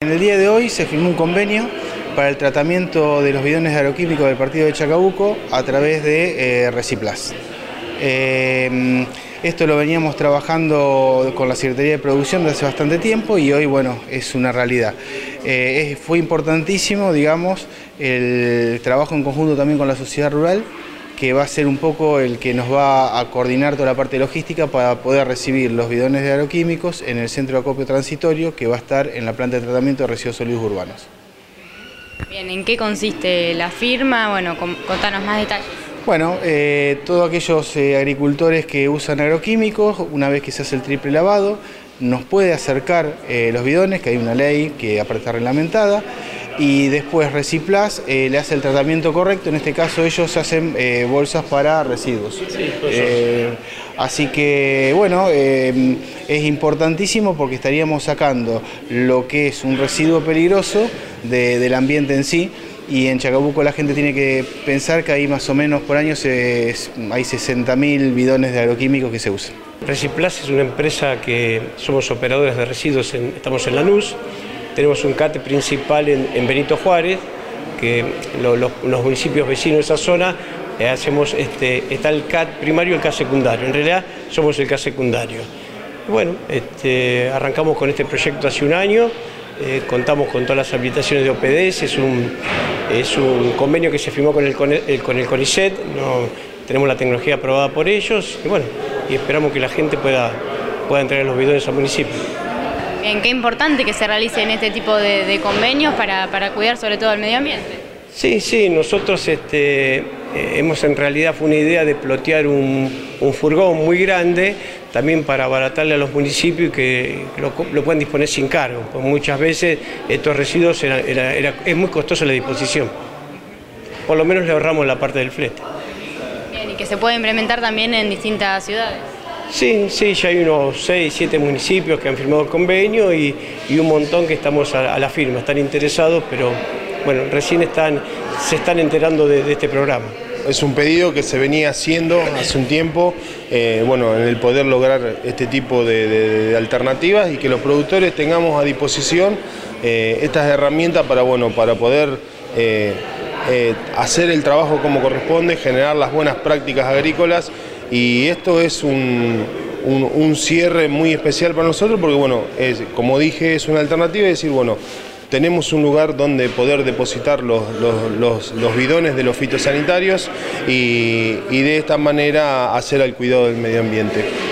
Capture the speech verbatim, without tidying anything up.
en el día de hoy se firmó un convenio para el tratamiento de los bidones agroquímicos del partido de Chacabuco a través de eh, Reciplas. Eh, esto lo veníamos trabajando con la Secretaría de Producción desde hace bastante tiempo y hoy, bueno, es una realidad. Eh, fue importantísimo, digamos, el trabajo en conjunto también con la sociedad rural, que va a ser un poco el que nos va a coordinar toda la parte logística para poder recibir los bidones de agroquímicos en el centro de acopio transitorio que va a estar en la planta de tratamiento de residuos sólidos urbanos. Bien, ¿en qué consiste la firma? Bueno, contanos más detalles. Bueno, eh, todos aquellos eh, agricultores que usan agroquímicos, una vez que se hace el triple lavado, nos puede acercar eh, los bidones, que hay una ley que aparte está reglamentada, y después Reciplas eh, le hace el tratamiento correcto. En este caso ellos hacen eh, bolsas para residuos. Sí, eh, así que bueno, eh, es importantísimo porque estaríamos sacando lo que es un residuo peligroso de, del ambiente en sí. Y en Chacabuco la gente tiene que pensar que ahí más o menos por año se, hay sesenta mil bidones de agroquímicos que se usan. Reciplas es una empresa que somos operadores de residuos, en, estamos en Lanús, tenemos un CAT principal en, en Benito Juárez, que lo, lo, los municipios vecinos de esa zona eh, hacemos, este, está el CAT primario y el CAT secundario, en realidad somos el CAT secundario. Bueno, este, arrancamos con este proyecto hace un año. Eh, contamos con todas las habilitaciones de O P D S, es un, es un convenio que se firmó con el, con el, con el CONICET, no, tenemos la tecnología aprobada por ellos y bueno, y esperamos que la gente pueda, pueda entregar los bidones al municipio. Bien, qué importante que se realicen este tipo de, de convenios para, para cuidar sobre todo el medio ambiente. Sí, sí, nosotros este, eh, hemos en realidad fue una idea de plotear un, un furgón muy grande también para abaratarle a los municipios y que lo, lo puedan disponer sin cargo, porque muchas veces estos residuos era, era, era, es muy costoso la disposición, por lo menos le ahorramos la parte del flete. Bien, y que se puede implementar también en distintas ciudades. Sí, sí, ya hay unos seis, siete municipios que han firmado el convenio y, y un montón que estamos a, a la firma, están interesados, pero bueno, recién están, se están enterando de, de este programa. Es un pedido que se venía haciendo hace un tiempo, eh, bueno, en el poder lograr este tipo de, de, de alternativas y que los productores tengamos a disposición eh, estas herramientas para, bueno, para poder eh, eh, hacer el trabajo como corresponde, generar las buenas prácticas agrícolas, y esto es un, un, un cierre muy especial para nosotros porque, bueno, es, como dije, es una alternativa, es decir, bueno, tenemos un lugar donde poder depositar los, los, los, los bidones de los fitosanitarios y, y de esta manera hacer el cuidado del medio ambiente.